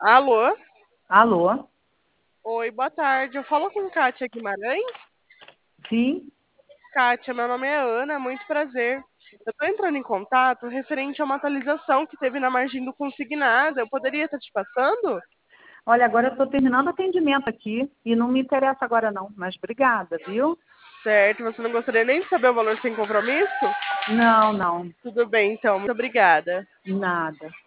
Alô? Alô? Oi, boa tarde. Eu falo com Kátia Guimarães. Sim? Kátia, meu nome é Ana, muito prazer. Eu estou entrando em contato referente a uma atualização que teve na margem do consignado. Eu poderia estar te passando? Olha, agora eu estou terminando o atendimento aqui e não me interessa agora não, mas obrigada, viu? Certo, você não gostaria nem de saber o valor sem compromisso? Não, não, Tudo bem, então. Muito obrigada. nada.